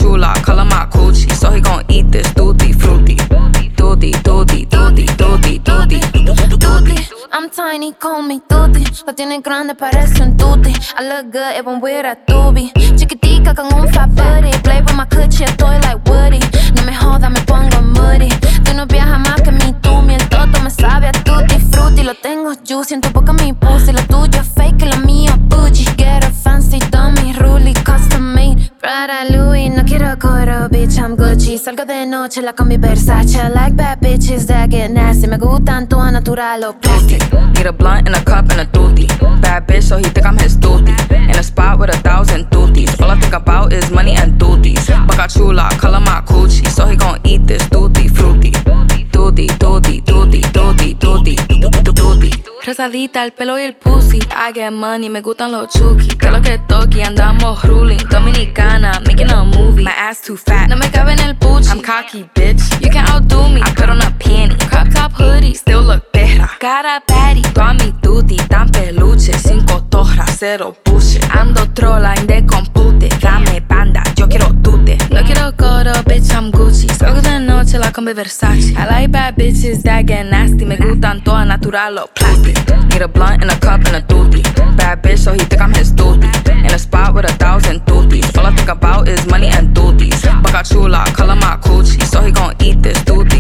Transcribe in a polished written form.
chula, color my coochie. So he gon' eat this tutti frutti. Tutti, tutti, tutti, tutti, tutti, tutti. I'm tiny, call me tutti. Lo tiene grande, parece un tutti. I look good even with a tubi. Chiquitica con un fat booty. Play with my coochie, estoy like Woody. No me joda, me pongo moody. Tú no viajas más que mi tumi. El toto me sabe a tutti frutti. Lo tengo juicy, en tu boca mi pussy. Lo tuyo es fake y lo mío bougie. Get a fancy dummy, Ruly, custom made. Prada, Louis, no quiero coro, bitch, I'm Gucci. Salgo de noche, la combi Versace. I like bad bitches that get nasty. Me gustan todas natural o plastic. Need a blunt and a cup and a tutti. Bad bitch, so he think I'm his tutti. In a spot with 1,000 tuttis. All I think about is money and tuttis. Baca chula, color my coochie. So he gon' eat this tutti frutti. Tutti, tutti, tutti, tutti, tutti, tutti. Rosadita, el pelo y el pussy. I get money, me gustan los chuki. Que lo que toqui, andamos ruling. Dominicana, making a movie. My ass too fat, no me cabe en el puchi. I'm cocky, bitch, you can't outdo me. I put on a panty, crop top hoodie, still look perra. Cara patty, toda mi tutti, tan peluche. 5 torras, 0 bullshit. Ando trola en de compute. Dame banda, yo quiero tute. No quiero coro, bitch, I'm Gucci. Salgo de noche, la combi Versace. I like bad bitches that get nasty. Me gustan todas natural o plastic. Need a blunt and a cup and a tutti. Bad bitch, so he think I'm his tutti. In a spot with 1,000 tuttis. All I think about is money and tuttis. Baca chula, color my coochie. So he gon' eat this tutti.